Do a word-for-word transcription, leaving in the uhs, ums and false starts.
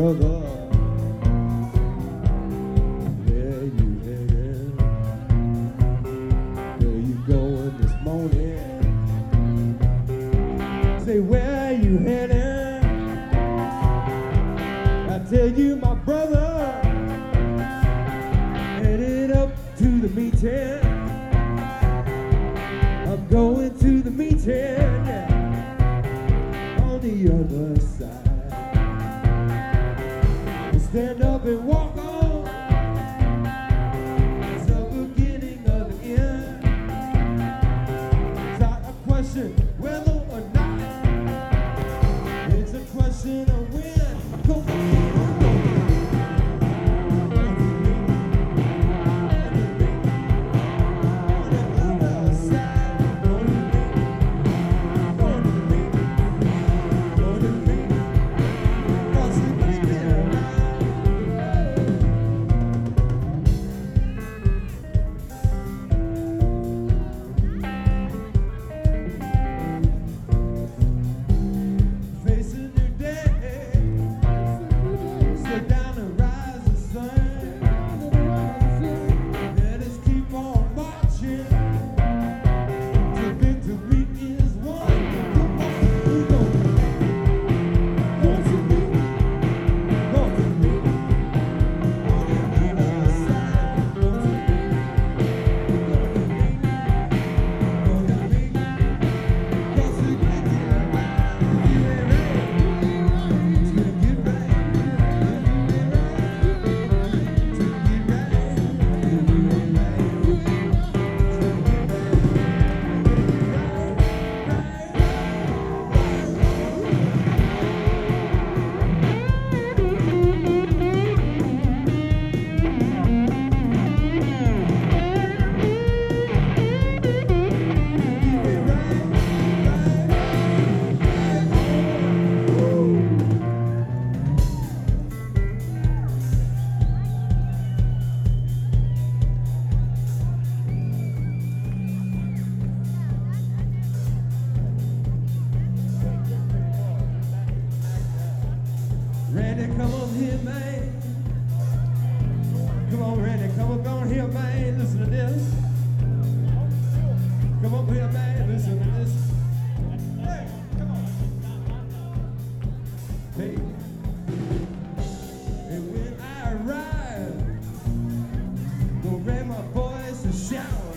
brother. Where you headed? Where you going this morning? Say, where you headed? I tell you, my brother, headed up to the meeting. I'm going to the meeting, yeah, on the other side. Stand up and walk on. It's the beginning of the end. It's not a question whether or not. It's a question of when. Go on, go on. On the other side. On the me. On the me. Cause it ain't there now. Face a new day, slow down and rise the sun. Let us keep on marching till victory is won. Come on, we go. Go to me, go to me. On the other side, go to me, go to me, go to me. 'Cause we can get right, you ain't right. It's gonna get right, you ain't right. It's gonna get right, you ain't right. Randy, come on here, man. Come on, Randy, come on, come on here, man. Listen to this. Come up here, man. Listen to this. Hey, come on. Hey. And when I arrive, gonna raise my voice and shout.